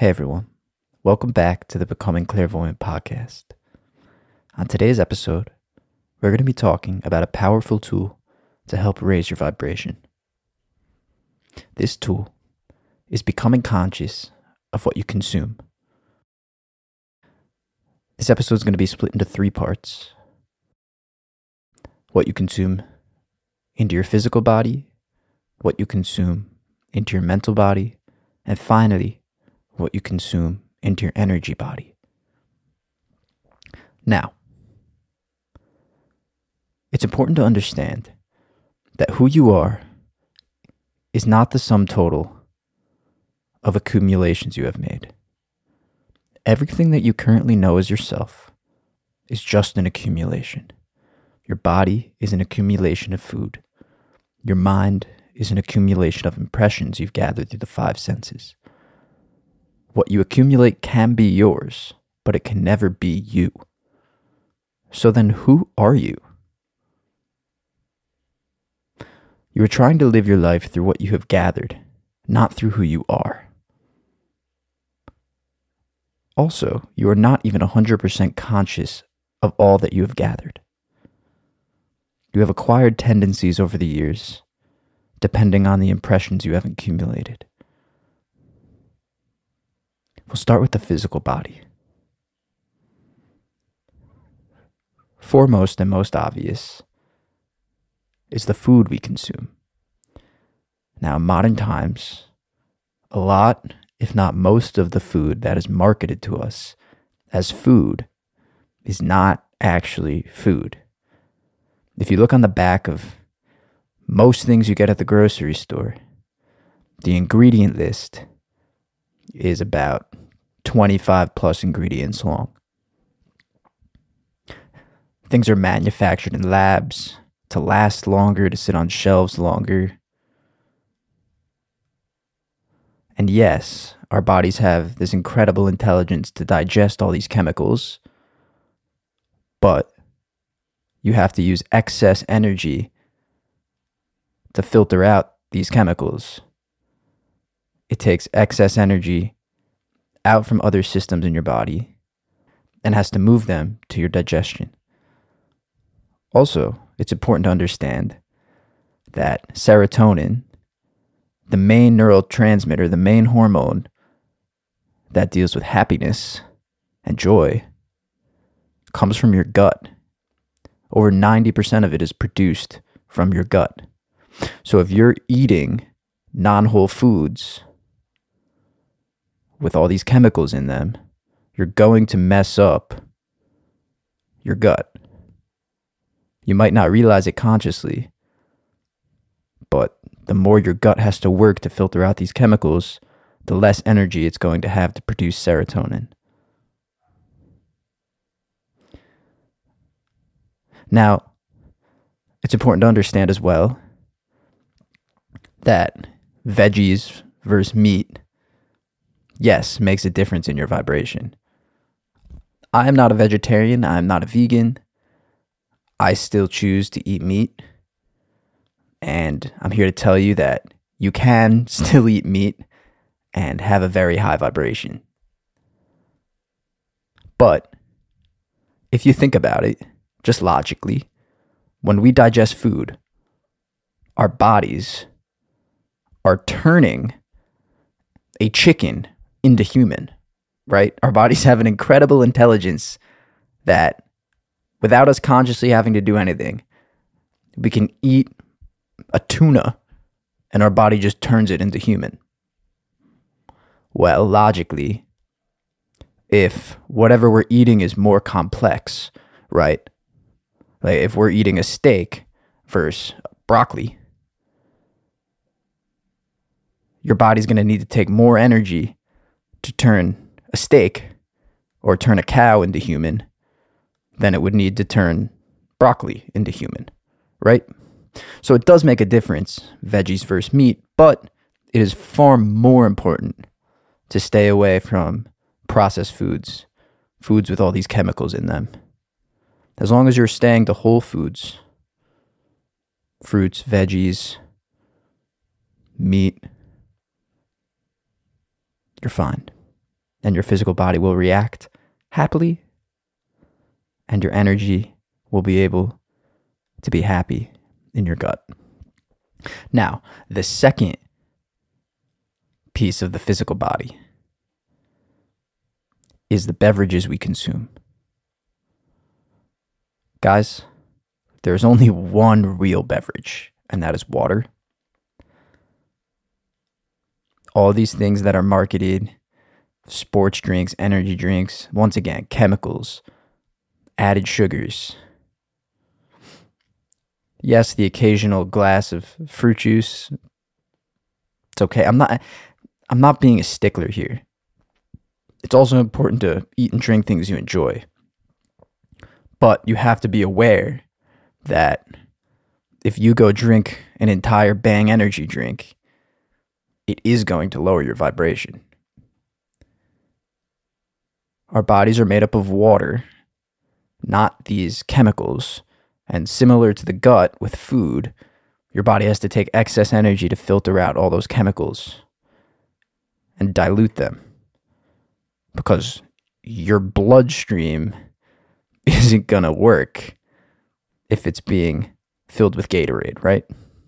Hey everyone, welcome back to the Becoming Clairvoyant podcast. On today's episode, we're going to be talking about a powerful tool to help raise your vibration. This tool is becoming conscious of what you consume. This episode is going to be split into 3 parts. What you consume into your physical body, what you consume into your mental body, and finally, what you consume into your energy body. Now, it's important to understand that who you are is not the sum total of accumulations you have made. Everything that you currently know as yourself is just an accumulation. Your body is an accumulation of food. Your mind is an accumulation of impressions you've gathered through the 5 senses. What you accumulate can be yours, but it can never be you. So then who are you? You are trying to live your life through what you have gathered, not through who you are. Also, you are not even 100% conscious of all that you have gathered. You have acquired tendencies over the years, depending on the impressions you have accumulated. We'll start with the physical body. Foremost and most obvious is the food we consume. Now, in modern times, a lot, if not most of the food that is marketed to us as food is not actually food. If you look on the back of most things you get at the grocery store, the ingredient list is about 25 plus ingredients long. Things are manufactured in labs to last longer, to sit on shelves longer. And yes, our bodies have this incredible intelligence to digest all these chemicals, but you have to use excess energy to filter out these chemicals. It takes excess energy out from other systems in your body and has to move them to your digestion. Also, it's important to understand that serotonin, the main neurotransmitter, the main hormone that deals with happiness and joy, comes from your gut. Over 90% of it is produced from your gut. So if you're eating non-whole foods with all these chemicals in them, you're going to mess up your gut. You might not realize it consciously, but the more your gut has to work to filter out these chemicals, the less energy it's going to have to produce serotonin. Now, it's important to understand as well that veggies versus meat, yes, makes a difference in your vibration. I am not a vegetarian. I am not a vegan. I still choose to eat meat. And I'm here to tell you that you can still eat meat and have a very high vibration. But if you think about it, just logically, when we digest food, our bodies are turning a chicken into human, right? Our bodies have an incredible intelligence that, without us consciously having to do anything, we can eat a tuna and our body just turns it into human. Well, logically, if whatever we're eating is more complex, right? Like if we're eating a steak versus broccoli, your body's going to need to take more energy to turn a steak or turn a cow into human than it would need to turn broccoli into human, right? So it does make a difference, veggies versus meat, but it is far more important to stay away from processed foods, foods with all these chemicals in them. As long as you're staying to whole foods, fruits, veggies, meat, you're fine. and your physical body will react happily, and your energy will be able to be happy in your gut. Now, the second piece of the physical body is the beverages we consume. Guys, there's only one real beverage, and that is water. All these things that are marketed, sports drinks, energy drinks, once again, chemicals, added sugars. Yes, the occasional glass of fruit juice. It's okay. I'm not being a stickler here. It's also important to eat and drink things you enjoy. But you have to be aware that if you go drink an entire Bang energy drink, it is going to lower your vibration. Our bodies are made up of water, not these chemicals. And similar to the gut with food, your body has to take excess energy to filter out all those chemicals and dilute them. Because your bloodstream isn't going to work if it's being filled with Gatorade, right?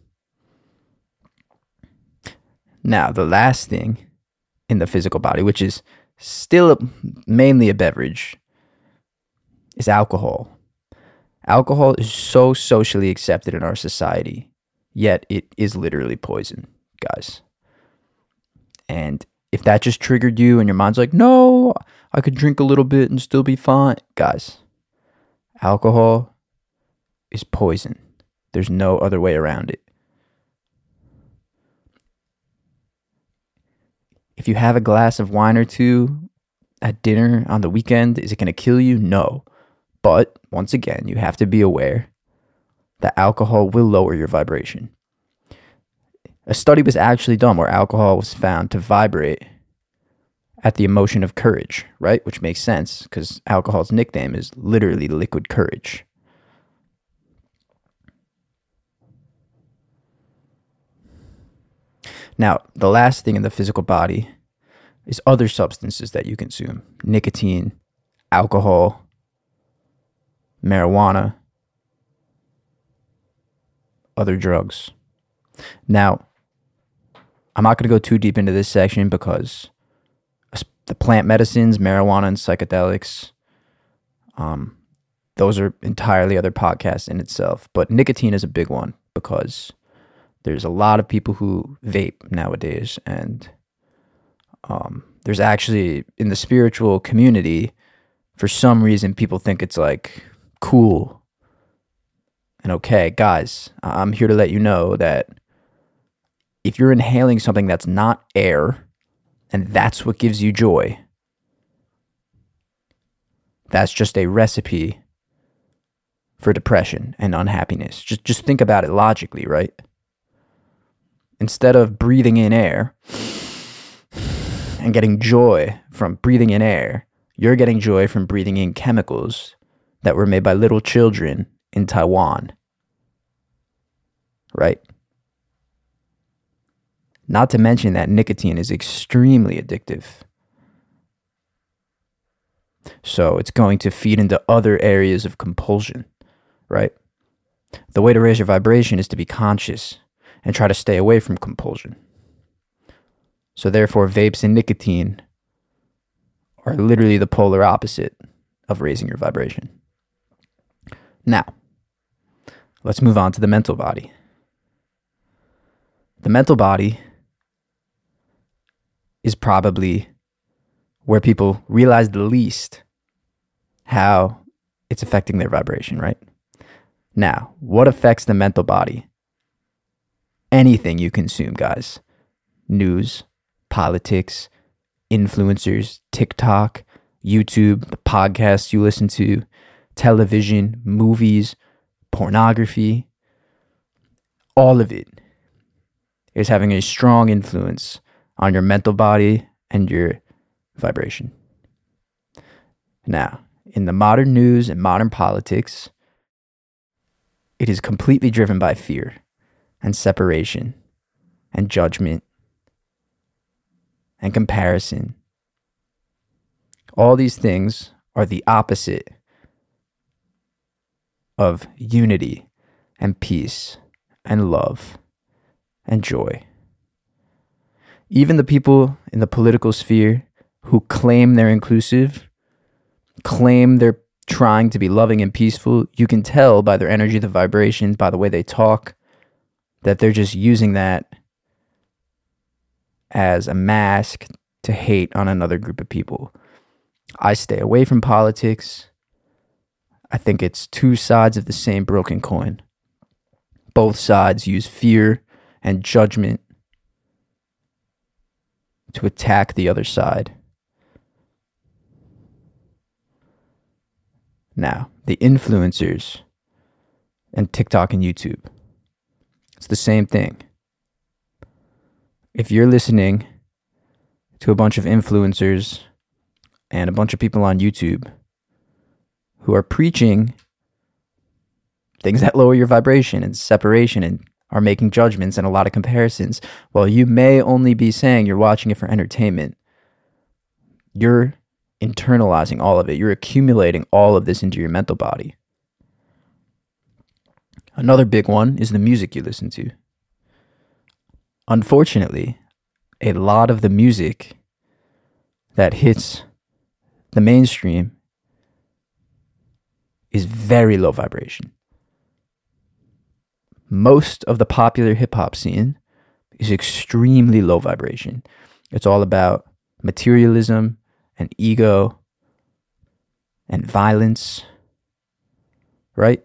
Now, the last thing in the physical body, which is still mainly a beverage, is alcohol. Alcohol is so socially accepted in our society, yet it is literally poison, guys. And if that just triggered you and your mind's like, no, I could drink a little bit and still be fine. Guys, alcohol is poison. There's no other way around it. If you have a glass of wine or two at dinner on the weekend, is it going to kill you? No. But once again, you have to be aware that alcohol will lower your vibration. A study was actually done where alcohol was found to vibrate at the emotion of courage, right? Which makes sense because alcohol's nickname is literally liquid courage. Now, the last thing in the physical body is other substances that you consume. Nicotine, alcohol, marijuana, other drugs. Now, I'm not going to go too deep into this section because the plant medicines, marijuana, and psychedelics, those are entirely other podcasts in itself. But nicotine is a big one because there's a lot of people who vape nowadays. And there's actually, in the spiritual community, for some reason, people think it's like cool and okay. Guys, I'm here to let you know that if you're inhaling something that's not air and that's what gives you joy, that's just a recipe for depression and unhappiness. Just think about it logically, right? Instead of breathing in air and getting joy from breathing in air, you're getting joy from breathing in chemicals that were made by little children in Taiwan, right? Not to mention that nicotine is extremely addictive. So it's going to feed into other areas of compulsion, right? The way to raise your vibration is to be conscious and try to stay away from compulsion. So therefore, vapes and nicotine are literally the polar opposite of raising your vibration. Now, let's move on to the mental body. The mental body is probably where people realize the least how it's affecting their vibration, right? Now, what affects the mental body? Anything you consume, guys. News, politics, influencers, TikTok, YouTube, the podcasts you listen to, television, movies, pornography. All of it is having a strong influence on your mental body and your vibration. Now, in the modern news and modern politics, it is completely driven by fear and separation and judgment and comparison All these things are the opposite of unity and peace and love and joy. Even the people in the political sphere who claim they're inclusive, claim they're trying to be loving and peaceful, you can tell by their energy, the vibrations, by the way they talk, that they're just using that as a mask to hate on another group of people. I stay away from politics. I think it's two sides of the same broken coin. Both sides use fear and judgment to attack the other side. Now, the influencers and TikTok and YouTube, it's the same thing. If you're listening to a bunch of influencers and a bunch of people on YouTube who are preaching things that lower your vibration and separation and are making judgments and a lot of comparisons, while you may only be saying you're watching it for entertainment, you're internalizing all of it. You're accumulating all of this into your mental body. Another big one is the music you listen to. Unfortunately, a lot of the music that hits the mainstream is very low vibration. Most of the popular hip-hop scene is extremely low vibration. It's all about materialism and ego and violence, right?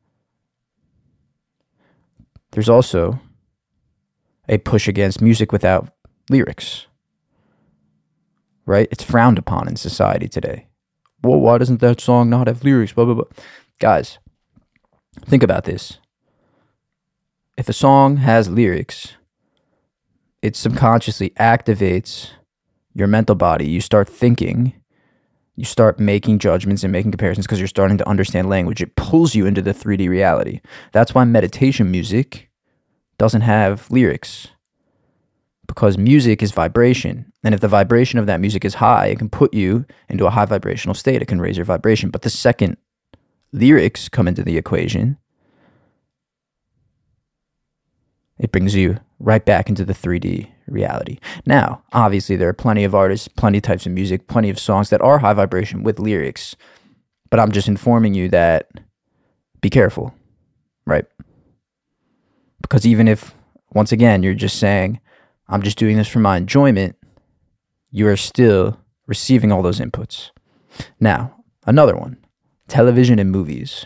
There's also a push against music without lyrics, right? It's frowned upon in society today. Well, why doesn't that song not have lyrics? Blah, blah, blah. Guys, think about this. If a song has lyrics, it subconsciously activates your mental body. You start thinking, you start making judgments and making comparisons because you're starting to understand language. It pulls you into the 3D reality. That's why meditation music doesn't have lyrics, because music is vibration. And if the vibration of that music is high, it can put you into a high vibrational state. It can raise your vibration. But the second lyrics come into the equation, it brings you right back into the 3D reality. Now, obviously, there are plenty of artists, plenty of types of music, plenty of songs that are high vibration with lyrics. But I'm just informing you that be careful, right? Because even if, once again, you're just saying, I'm just doing this for my enjoyment, you are still receiving all those inputs. Now, another one, television and movies.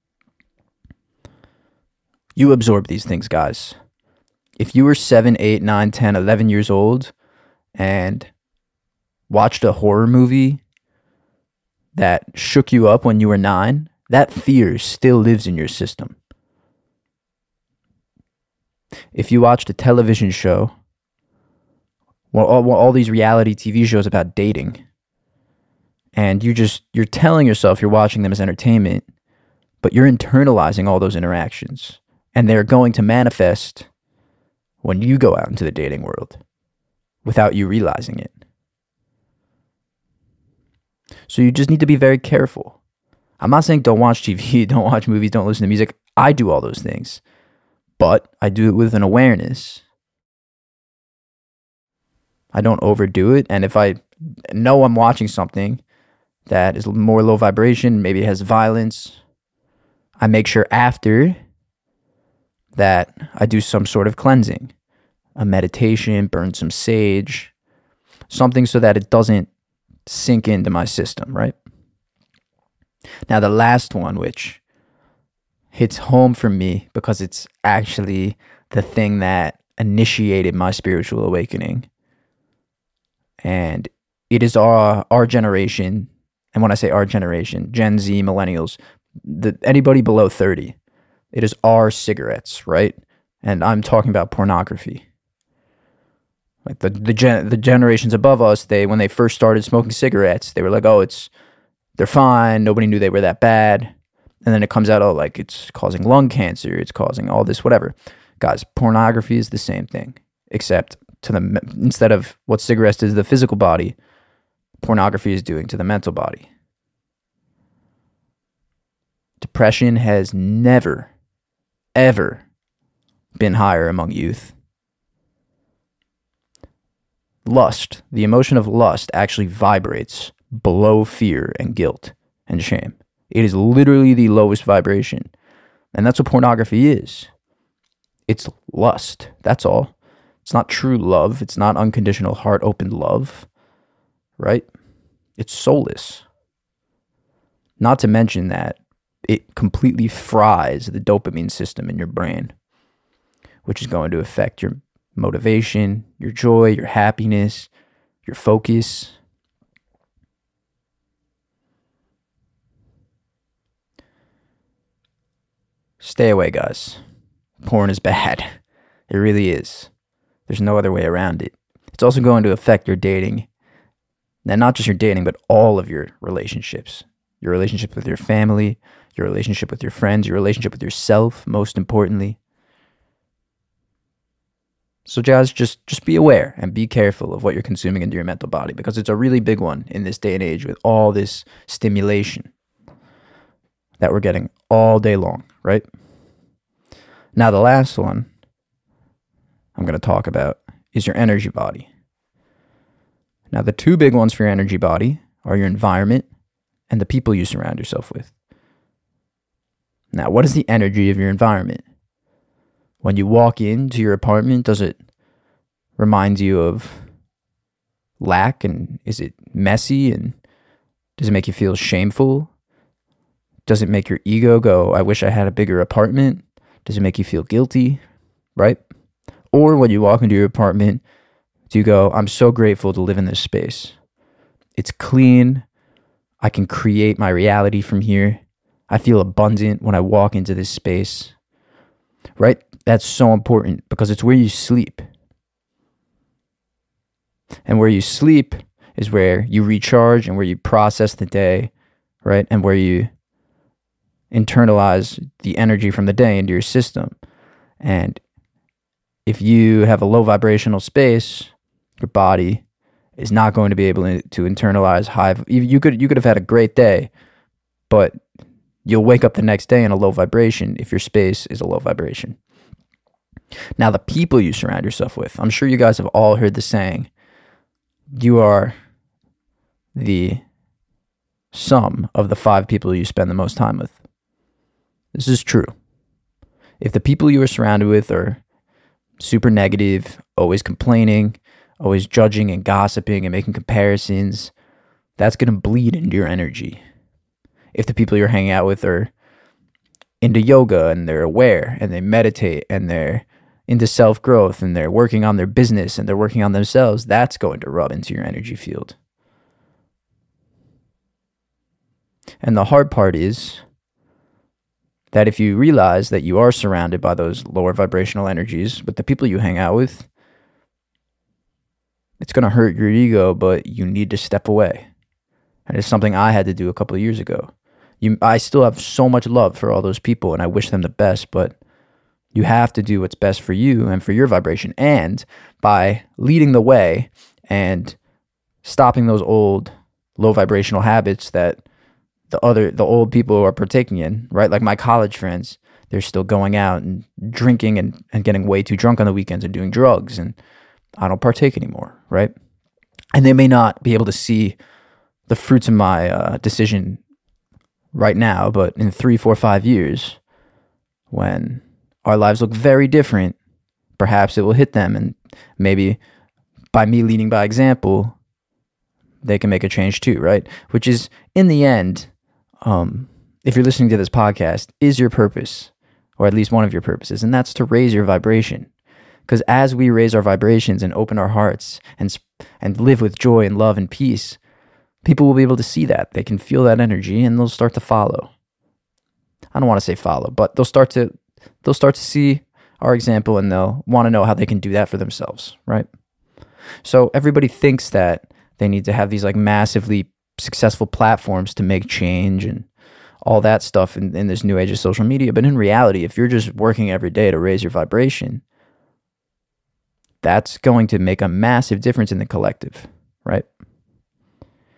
You absorb these things, guys. If you were 7, 8, 9, 10, 11 years old and watched a horror movie that shook you up when you were 9, that fear still lives in your system. If you watched a television show, all these reality TV shows about dating, and you're telling yourself you're watching them as entertainment, but you're internalizing all those interactions, and they're going to manifest when you go out into the dating world without you realizing it. So you just need to be very careful. I'm not saying don't watch TV, don't watch movies, don't listen to music. I do all those things, but I do it with an awareness. I don't overdo it. And if I know I'm watching something that is more low vibration, maybe it has violence, I make sure after that I do some sort of cleansing, a meditation, burn some sage, something so that it doesn't sink into my system, right? Now, the last one, which hits home for me because it's actually the thing that initiated my spiritual awakening. And it is our generation, and when I say our generation, Gen Z, millennials, anybody below 30, it is our cigarettes, right? And I'm talking about pornography. Like the generations above us, when they first started smoking cigarettes, they were like, oh, they're fine. Nobody knew they were that bad. And then it comes out, oh, like it's causing lung cancer. It's causing all this, whatever. Guys, pornography is the same thing, except instead of what cigarettes do to the physical body, pornography is doing to the mental body. Depression has never, ever been higher among youth. Lust, the emotion of lust, actually vibrates below fear and guilt and shame. It is literally the lowest vibration. And that's what pornography is. It's lust. That's all. It's not true love. It's not unconditional, heart-open love. Right? It's soulless. Not to mention that it completely fries the dopamine system in your brain, which is going to affect your motivation, your joy, your happiness, your focus. Stay away, guys. Porn is bad. It really is. There's no other way around it. It's also going to affect your dating. And not just your dating, but all of your relationships. Your relationship with your family, your relationship with your friends, your relationship with yourself, most importantly. So guys, just be aware and be careful of what you're consuming into your mental body, because it's a really big one in this day and age with all this stimulation that we're getting all day long, right? Now, the last one I'm going to talk about is your energy body. Now, the two big ones for your energy body are your environment and the people you surround yourself with. Now, what is the energy of your environment? When you walk into your apartment, does it remind you of lack, and is it messy, and does it make you feel shameful? Does it make your ego go, I wish I had a bigger apartment? Does it make you feel guilty, right? Or when you walk into your apartment, do you go, I'm so grateful to live in this space. It's clean. I can create my reality from here. I feel abundant when I walk into this space, right? That's so important because it's where you sleep. And where you sleep is where you recharge and where you process the day, right? And where you internalize the energy from the day into your system. And if you have a low vibrational space, your body is not going to be able to internalize high. You could have had a great day, but you'll wake up the next day in a low vibration if your space is a low vibration. Now, the people you surround yourself with, I'm sure you guys have all heard the saying, you are the sum of the 5 people you spend the most time with. This is true. If the people you are surrounded with are super negative, always complaining, always judging and gossiping and making comparisons, that's going to bleed into your energy. If the people you're hanging out with are into yoga and they're aware and they meditate and they're into self-growth and they're working on their business and they're working on themselves, that's going to rub into your energy field. And the hard part is that if you realize that you are surrounded by those lower vibrational energies with the people you hang out with, it's going to hurt your ego, but you need to step away. And it's something I had to do a couple of years ago. I still have so much love for all those people and I wish them the best, but you have to do what's best for you and for your vibration. And by leading the way and stopping those old low vibrational habits that the old people are partaking in, right? Like my college friends, they're still going out and drinking and getting way too drunk on the weekends and doing drugs, and I don't partake anymore, right? And they may not be able to see the fruits of my decision right now, but in 3, 4, 5 years, when our lives look very different, perhaps it will hit them, and maybe by me leading by example, they can make a change too, right? Which is, in the end, if you're listening to this podcast, is your purpose, or at least one of your purposes, and that's to raise your vibration. Because as we raise our vibrations and open our hearts and live with joy and love and peace, people will be able to see that. They can feel that energy and they'll start to follow. I don't want to say follow, but they'll start to see our example and they'll want to know how they can do that for themselves, right? So everybody thinks that they need to have these like massively successful platforms to make change and all that stuff in this new age of social media. But in reality, if you're just working every day to raise your vibration, that's going to make a massive difference in the collective, right?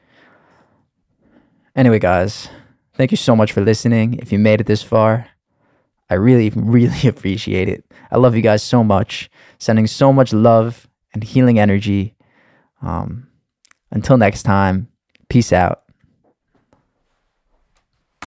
Anyway, guys, thank you so much for listening. If you made it this far, I really, really appreciate it. I love you guys so much. Sending so much love and healing energy. Until next time, peace out.